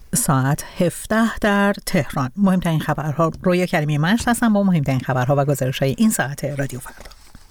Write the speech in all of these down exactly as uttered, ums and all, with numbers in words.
ساعت هفده در تهران. مهمترین خبرها. رویا کریمی منش هستم با مهمترین خبرها و گزارش‌های این ساعت رادیو فردا.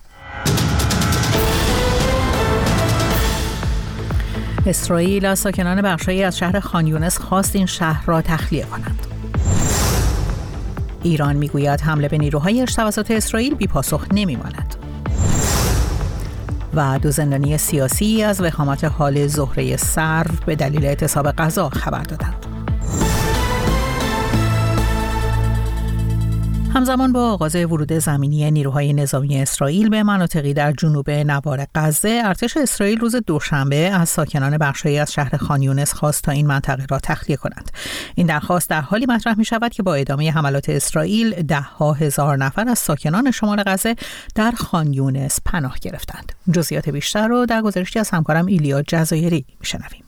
اسرائیل از ساکنان بخشی از شهر خان یونس خواست این شهر را تخلیه کنند. ایران میگوید حمله به نیروهایش توسط اسرائیل بی پاسخ نمیماند. و دو زندانی سیاسی از وخامت حال زهره سرو به دلیل اعتصاب غذا خبر دادند. همزمان با آغاز ورود زمینی نیروهای نظامی اسرائیل به مناطقی در جنوب نوار غزه، ارتش اسرائیل روز دوشنبه از ساکنان بخشی از شهر خان یونس خواست تا این منطقه را تخلیه کنند. این درخواست در حالی مطرح می شود که با ادامه حملات اسرائیل ده ها هزار نفر از ساکنان شمال غزه در خان یونس پناه گرفتند. جزئیات بیشتر رو در گزارشی از همکارم ایلیا جزایری میشنویم.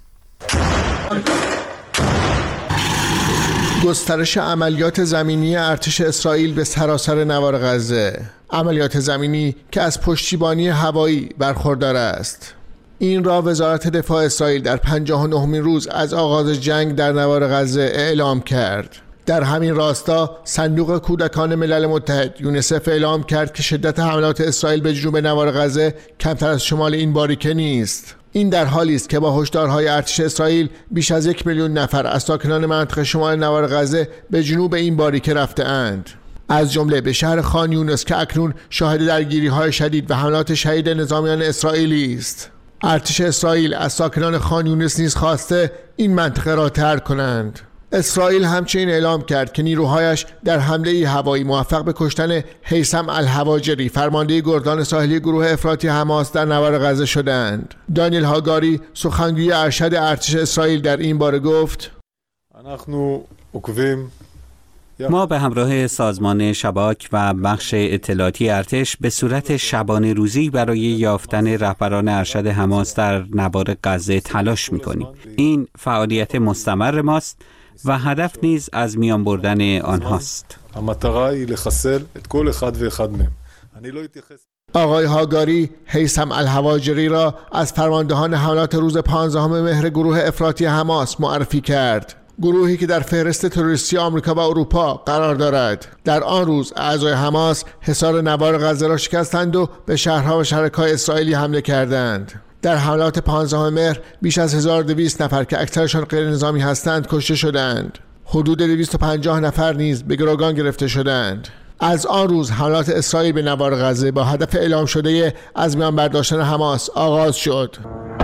گسترش عملیات زمینی ارتش اسرائیل به سراسر نوار غزه، عملیات زمینی که از پشتیبانی هوایی برخوردار است. این را وزارت دفاع اسرائیل در پنجاه و نهمین روز از آغاز جنگ در نوار غزه اعلام کرد. در همین راستا صندوق کودکان ملل متحد یونیسف اعلام کرد که شدت حملات اسرائیل به جنوب نوار غزه کمتر از شمال این باریکه نیست. این در حالی است که با هشدارهای ارتش اسرائیل بیش از یک میلیون نفر از ساکنان منطقه شمال نوار غزه به جنوب این باریکه رفته اند، از جمله به شهر خان یونس که اکنون شاهد درگیری‌های شدید و حملات شدید نظامیان اسرائیلی است. ارتش اسرائیل از ساکنان خان یونس نیز خواسته این منطقه را ترک کنند. اسرائیل همچنین اعلام کرد که نیروهایش در حمله هوایی موفق به کشتن هیثم الهواجری، فرمانده گردان ساحلی گروه افراطی حماس در نوار غزه شدند. دانیل هاگاری، سخنگوی ارشد ارتش اسرائیل، در این باره گفت: ما به همراه سازمان شباک و بخش اطلاعاتی ارتش به صورت شبانه روزی برای یافتن رهبران ارشد حماس در نوار غزه تلاش می‌کنیم. این فعالیت مستمر ماست و هدف نیز از میان بردن آنهاست. آقای هاگاری هیثم الهواجری را از فرماندهان حملات روز پانزدهم مهر گروه افراطی حماس معرفی کرد، گروهی که در فهرست تروریستی آمریکا و اروپا قرار دارد. در آن روز اعضای حماس حصار نوار غزه را شکستند و به شهرها و شهرک‌های اسرائیلی حمله کردند. در حملات پانزدهم مهر بیش از هزار و دویست نفر که اکثرشان غیر نظامی هستند کشته شدند. حدود دویست و پنجاه نفر نیز به گروگان گرفته شدند. از آن روز حملات اسرائیل به نوار غزه با هدف اعلام شده از میان برداشتن حماس آغاز شد.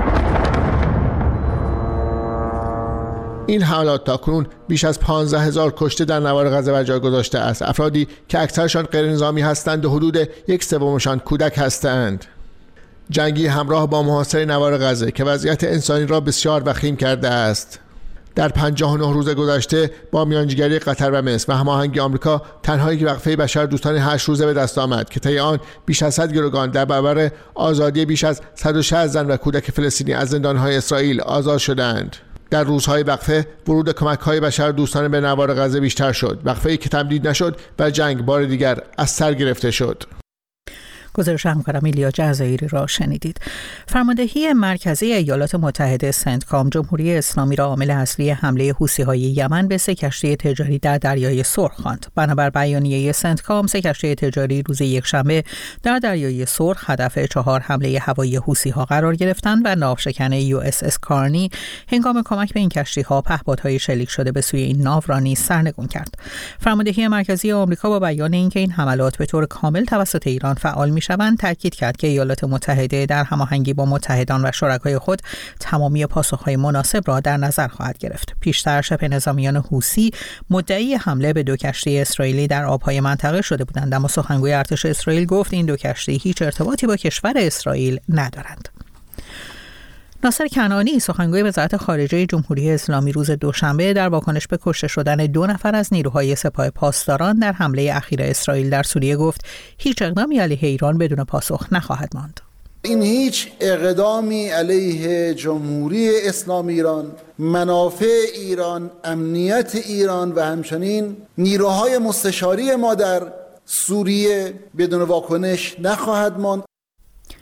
این حملات تاکنون بیش از پانزده هزار کشته در نوار غزه بر جای گذاشته است، افرادی که اکثرشان غیر نظامی هستند و حدود یک سومشان کودک هستند. جنگی همراه با محاصره نوار غزه که وضعیت انسانی را بسیار وخیم کرده است. در پنجاه و نه روز گذشته با میانجیگری قطر و مصر و هماهنگی آمریکا، تنها یک وقفه بشردوستانه هشت روزه به دست آمد که طی آن بیش از صد گروگان در برابر آزادی بیش از صد و شصت زن و کودک فلسطینی از زندان‌های اسرائیل آزاد شدند. در روزهای وقفه ورود کمک‌های بشردوستانه به نوار غزه بیشتر شد، وقفه‌ای که تمدید نشد و جنگ بار دیگر از سر گرفته شد. گزارش همکارم ایلیا جزایری را شنیدید. فرماندهی مرکزی ایالات متحده سنتکام جمهوری اسلامی را عامل اصلی حمله حوثی‌های یمن به سه کشتی تجاری در دریای سرخ خواند. بنابر بیانیه سنتکام، سه کشتی تجاری روز یکشنبه در دریای سرخ هدف چهار حمله هوایی حوثی‌ها قرار گرفتند و ناوشکن یو اس اس کارنی هنگام کمک به این کشتی‌ها پهپادهای شلیک شده به سوی این ناو را نیز سرنگون کرد. فرماندهی مرکزی آمریکا با بیان اینکه این حملات به طور کامل توسط ایران فعال می‌شوند، تاکید کرد که ایالات متحده در هماهنگی با متحدان و شرکای خود تمامی پاسخ‌های مناسب را در نظر خواهد گرفت. پیشتر شبه نظامیان حوثی مدعی حمله به دو کشتی اسرائیلی در آب‌های منطقه شده بودند، اما سخنگوی ارتش اسرائیل گفت این دو کشتی هیچ ارتباطی با کشور اسرائیل ندارند. ناصر کنعانی، سخنگوی وزارت خارجه جمهوری اسلامی، روز دوشنبه در واکنش به کشته شدن دو نفر از نیروهای سپاه پاسداران در حمله اخیر اسرائیل در سوریه گفت هیچ اقدامی علیه ایران بدون پاسخ نخواهد ماند. این هیچ اقدامی علیه جمهوری اسلامی ایران، منافع ایران، امنیت ایران و همچنین نیروهای مستشاری ما در سوریه بدون واکنش نخواهد ماند.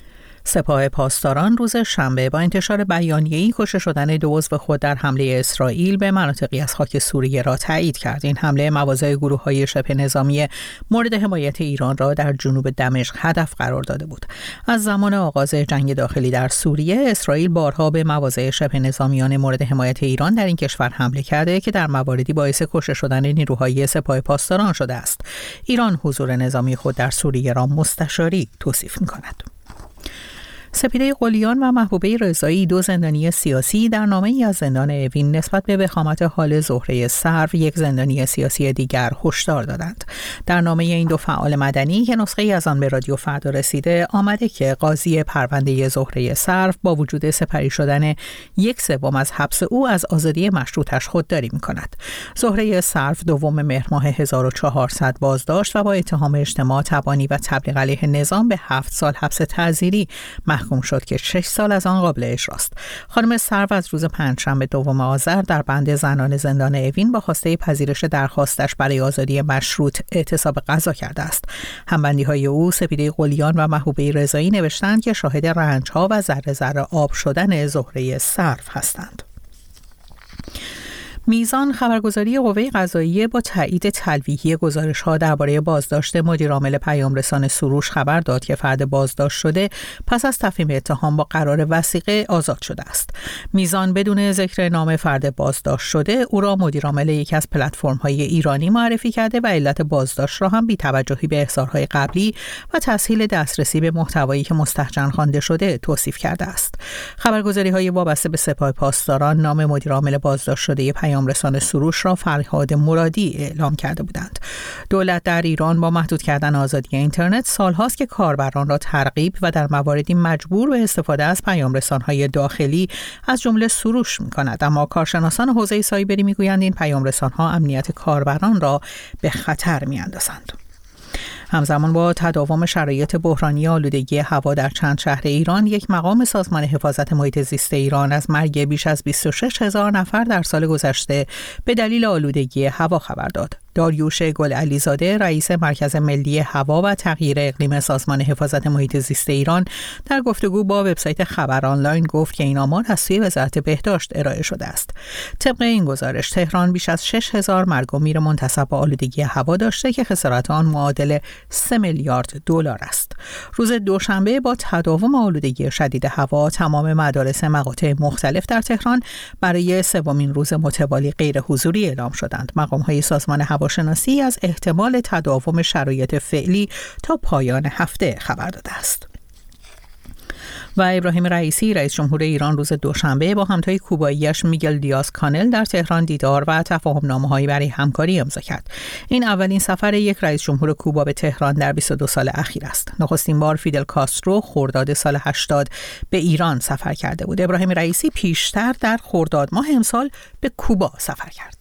سپاه پاسداران روز شنبه با انتشار بیانیه‌ای کشته شدن دو عضو خود در حمله اسرائیل به مناطقی از خاک سوریه را تایید کرد. این حمله مواضع گروه‌های شبه نظامی مورد حمایت ایران را در جنوب دمشق هدف قرار داده بود. از زمان آغاز جنگ داخلی در سوریه، اسرائیل بارها به مواضع شبه نظامیان مورد حمایت ایران در این کشور حمله کرده که در مواردی باعث کشته شدن نیروهای سپاه پاسداران شده است. ایران حضور نظامی خود در سوریه را مستشاری توصیف می‌کند. سپیده قلیان و محبوبه رضایی، دو زندانی سیاسی، در نامه‌ای از زندان اوین نسبت به وخامت حال زهره سرو، یک زندانی سیاسی دیگر، هشدار دادند. در نامه این دو فعال مدنی که نسخه‌ای از آن به رادیو فردا رسیده، آمده که قاضی پرونده زهره سرو با وجود سپری شدن یک سوم از حبس او از آزادی مشروطش خودداری می‌کند. زهره سرو دوم مهر ماه هزار و چهارصد بازداشت و با اتهام اجتماع تبانی و تبلیغ علیه نظام به هفت سال حبس تعزیری محکوم شد که شش سال از آن قابل اجراست. خانم سرو از روز پنجشنبه دوم آذر در بند زنان زندان اوین با خواسته پذیرش درخواستش برای آزادی مشروط اعتصاب قضا کرده است. همبندی‌های او، سپیده قلیان و محبوبه رضایی، نوشتند که شاهد رنج‌ها و ذره ذره آب شدن زهره سرو هستند. میزان خبرگزاری قوه قضاییه با تایید تلویحی گزارش‌ها درباره بازداشت مدیرعامل پیامرسان سروش خبر داد که فرد بازداشت شده پس از تفهیم اتهام با قرار وثیقه آزاد شده است. میزان بدون ذکر نام فرد بازداشت شده او را مدیرعامل یکی از پلتفرم‌های ایرانی معرفی کرده و علت بازداشت را هم بی‌توجهی به احضارهای قبلی و تسهیل دسترسی به محتوایی که مستهجن خوانده شده توصیف کرده است. خبرگزاری‌های وابسته به سپاه پاسداران نام مدیرعامل بازداشت شده پیامرسان سروش را فرهاد مرادی اعلام کرده بودند. دولت در ایران با محدود کردن آزادی اینترنت سالهاست که کاربران را ترغیب و در مواردی مجبور به استفاده از پیامرسان‌های داخلی از جمله سروش می‌کند، اما کارشناسان حوزه سایبری می‌گویند این پیامرسان‌ها امنیت کاربران را به خطر می‌اندازند. همزمان با تداوم شرایط بحرانی آلودگی هوا در چند شهر ایران، یک مقام سازمان حفاظت محیط زیست ایران از مرگ بیش از بیست و شش هزار نفر در سال گذشته به دلیل آلودگی هوا خبر داد. داریوش گل علیزاده، رئیس مرکز ملی هوا و تغییر اقلیم سازمان حفاظت محیط زیست ایران، در گفتگو با وبسایت خبر آنلاین گفت که این آمار از سوی وزارت بهداشت ارائه شده است. طبق این گزارش، تهران بیش از شش هزار مرگ و میر منتسب به آلودگی هوا داشته که خسارت آن معادل سه میلیارد دلار است. روز دوشنبه با تداوم آلودگی شدید هوا، تمام مدارس مقاطع مختلف در تهران برای سومین روز متوالی غیر حضوری اعلام شدند. مقام‌های سازمان هواشناسی از احتمال تداوم شرایط فعلی تا پایان هفته خبر داده است. و ابراهیم رئیسی، رئیس جمهور ایران، روز دوشنبه با همتای کوبایی‌اش میگل دیاز کانل در تهران دیدار و تفاهم‌نامه‌هایی برای همکاری امضا کرد. این اولین سفر یک رئیس جمهور کوبا به تهران در بیست و دو سال اخیر است. نخستین بار فیدل کاسترو خرداد سال هشتاد به ایران سفر کرده بود. ابراهیم رئیسی پیشتر در خرداد ماه امسال به کوبا سفر کرد.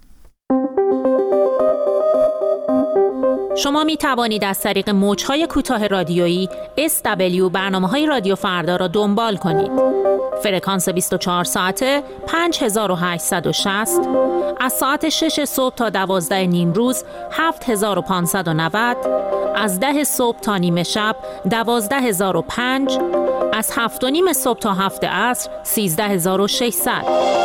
شما می توانید از طریق موج‌های کوتاه رادیویی اس دبلیو برنامه‌های رادیو فردا را دنبال کنید. فرکانس بیست و چهار ساعته پنج هزار و هشتصد و شصت، از ساعت شش صبح تا دوازده نیم روز هفت هزار و پانصد و نود، از ده صبح تا نیمه شب دوازده هزار و پنج، از هفت و نیم صبح تا هفت عصر سیزده هزار و ششصد.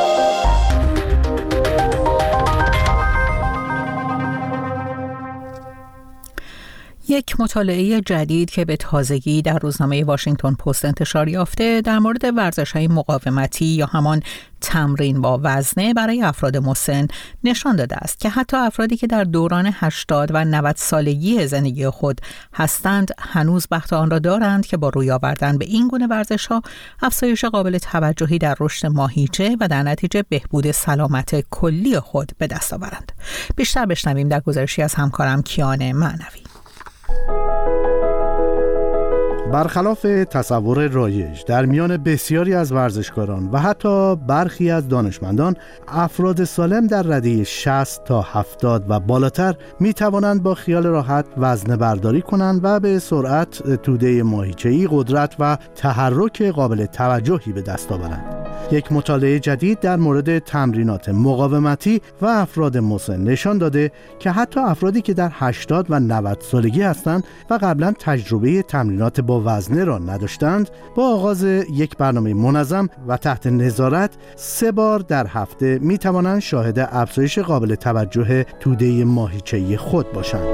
یک مطالعه جدید که به تازگی در روزنامه واشنگتن پست انتشار یافته در مورد ورزش‌های مقاومتی یا همان تمرین با وزنه برای افراد مسن نشان داده است که حتی افرادی که در دوران هشتاد و نود سالگی زندگی خود هستند هنوز بخت آن را دارند که با روی آوردن به این گونه ورزش‌ها افزایش قابل توجهی در رشد ماهیچه و در نتیجه بهبود سلامت کلی خود به دست آورند. بیشتر بشنویم در گزارشی از همکارم کیان معنوی. برخلاف تصور رایج در میان بسیاری از ورزشکاران و حتی برخی از دانشمندان، افراد سالم در رده شصت تا هفتاد و بالاتر می توانند با خیال راحت وزنه برداری کنند و به سرعت توده ماهیچه‌ای، قدرت و تحرک قابل توجهی به دست آورند. یک مطالعه جدید در مورد تمرینات مقاومتی و افراد مسن نشان داده که حتی افرادی که در هشتاد و نود سالگی هستند و قبلا تجربه تمرینات با وزنه را نداشتند، با آغاز یک برنامه منظم و تحت نظارت سه بار در هفته می توانند شاهد افزایش قابل توجه توده ماهیچه‌ای خود باشند.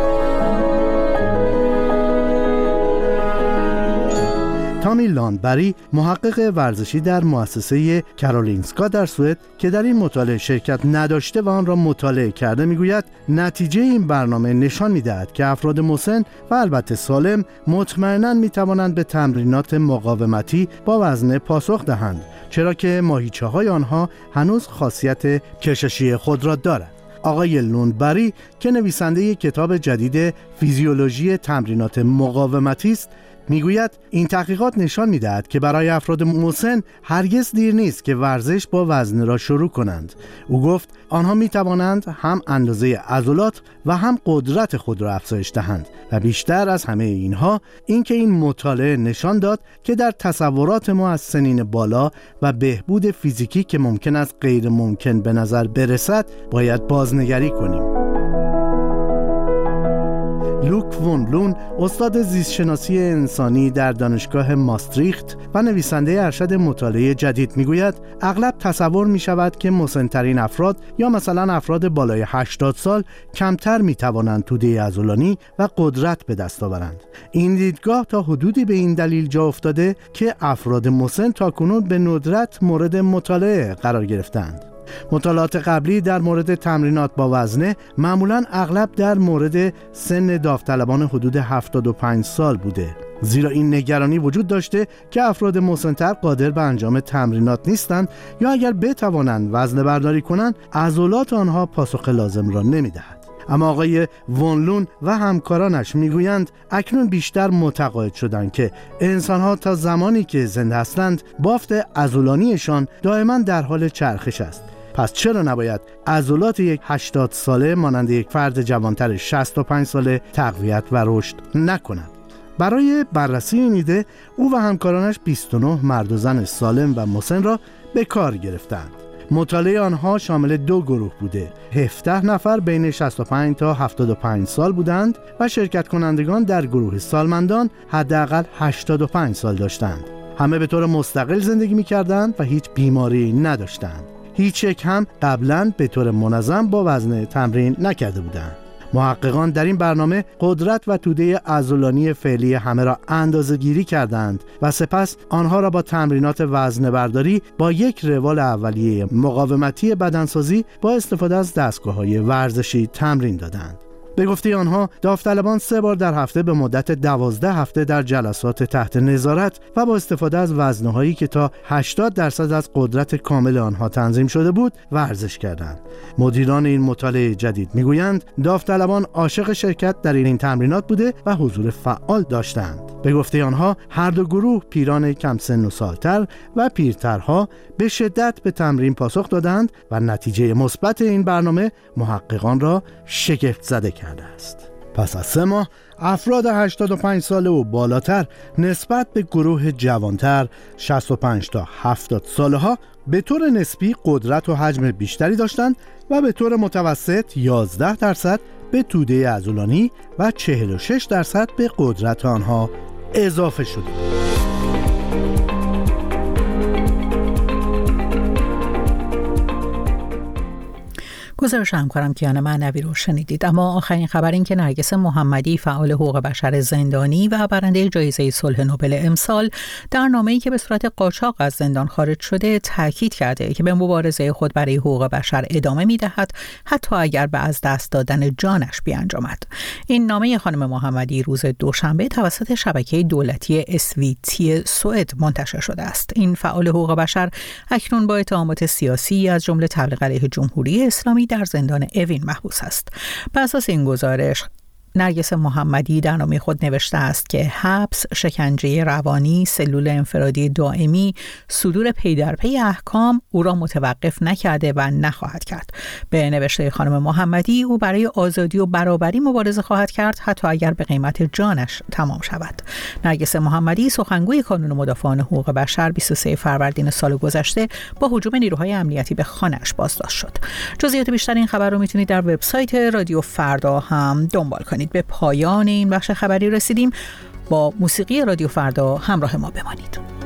تامی لاندبری، محقق ورزشی در مؤسسه کارولینسکا در سوئد که در این مطالعه شرکت نداشته و آن را مطالعه کرده، میگوید نتیجه این برنامه نشان می‌دهد که افراد مسن و البته سالم مطمئناً می‌توانند به تمرینات مقاومتی با وزنه پاسخ دهند، چرا که ماهیچه‌های آنها هنوز خاصیت کششی خود را دارد. آقای لوندبری که نویسنده کتاب جدید فیزیولوژی تمرینات مقاومتی است، میگوید این تحقیقات نشان می‌دهد که برای افراد مسن هرگز دیر نیست که ورزش با وزنه را شروع کنند. او گفت آنها می‌توانند هم اندازه عضلات و هم قدرت خود را افزایش دهند و بیشتر از همه اینها اینکه این مطالعه نشان داد که در تصورات ما از سنین بالا و بهبود فیزیکی که ممکن است غیر ممکن به نظر برسد باید بازنگری کنیم. لوک وون لون، استاد زیستشناسی انسانی در دانشگاه ماستریخت و نویسنده ارشد مطالعه جدید میگوید اغلب تصور می شود که مسن‌ترین افراد یا مثلا افراد بالای هشتاد سال کمتر می توانند توده عضلانی و قدرت به دست آورند. این دیدگاه تا حدودی به این دلیل جا افتاده که افراد مسن تاکنون به ندرت مورد مطالعه قرار گرفتند. مطالعات قبلی در مورد تمرینات با وزنه معمولاً اغلب در مورد سن داوطلبان حدود هفتاد و پنج سال بوده، زیرا این نگرانی وجود داشته که افراد مسن‌تر قادر به انجام تمرینات نیستند یا اگر بتوانند وزنه برداری کنند عضلات آنها پاسخ لازم را نمی‌دهد. اما آقای وون لون و همکارانش میگویند اکنون بیشتر متقاعد شدند که انسان‌ها تا زمانی که زنده هستند بافت عضلانیشان دائما در حال چرخش است. پس چرا نباید عضلات یک هشتاد ساله مانند یک فرد جوانتر شصت و پنج ساله تقویت و رشد نکند؟ برای بررسی این ایده او و همکارانش بیست و نه مرد و زن سالم و مسن را به کار گرفتند. مطالعه آنها شامل دو گروه بوده. هفده نفر بین شصت و پنج تا هفتاد و پنج سال بودند و شرکت کنندگان در گروه سالمندان حداقل هشتاد و پنج سال داشتند. همه به طور مستقل زندگی می‌کردند و هیچ بیماری نداشتند. هیچ یک هم قبلاً به طور منظم با وزنه تمرین نکرده بودند. محققان در این برنامه قدرت و توده عضلانی فعلی همه را اندازه‌گیری کردند و سپس آنها را با تمرینات وزنه برداری با یک روال اولیه مقاومتی بدنسازی با استفاده از دستگاه‌های ورزشی تمرین دادند. به گفته آنها داوطلبان سه بار در هفته به مدت دوازده هفته در جلسات تحت نظارت و با استفاده از وزنه‌هایی که تا هشتاد درصد از قدرت کامل آنها تنظیم شده بود ورزش کردند. مدیران این مطالعه جدید میگویند داوطلبان عاشق شرکت در این تمرینات بوده و حضور فعال داشتند. به گفته آنها هر دو گروه پیران کم سن و سالتر و پیرترها به شدت به تمرین پاسخ دادند و نتیجه مثبت این برنامه محققان را شگفت زده کرده است. پس از سه ماه افراد هشتاد و پنج ساله و بالاتر نسبت به گروه جوانتر شصت و پنج تا هفتاد ساله ها به طور نسبی قدرت و حجم بیشتری داشتند و به طور متوسط یازده درصد به توده عضلانی و چهل و شش درصد به قدرت آنها اضافه شده. گزارش همکارم کیان معنوی رو شنیدید. اما آخرین خبر این که نرگس محمدی، فعال حقوق بشر زندانی و برنده جایزه صلح نوبل امسال، در نامه‌ای که به صورت قاچاق از زندان خارج شده تاکید کرده که به مبارزه خود برای حقوق بشر ادامه می‌دهد حتی اگر به از دست دادن جانش بیانجامد. این نامه خانم محمدی روز دوشنبه توسط شبکه دولتی اس وی تی سوئد منتشر شده است. این فعال حقوق بشر اکنون با اتهامات سیاسی از جمله تبلیغ علیه جمهوری اسلامی در زندان اوین محبوس است. بر اساس این گزارش نرگس محمدی در نامه خود نوشته است که حبس، شکنجه روانی، سلول انفرادی دائمی، صدور پی در پی احکام او را متوقف نکرده و نخواهد کرد. به نوشته خانم محمدی، او برای آزادی و برابری مبارزه خواهد کرد، حتی اگر به قیمت جانش تمام شود. نرگس محمدی، سخنگوی کانون مدافعان حقوق بشر، بیست و سوم فروردین سال گذشته با هجوم نیروهای امنیتی به خانه‌اش بازداشت شد. جزئیات بیشتر این خبر رو میتونید در وبسایت رادیو فردا هم دنبال کنید. به پایان این بخش خبری رسیدیم. با موسیقی رادیو فردا همراه ما بمانید.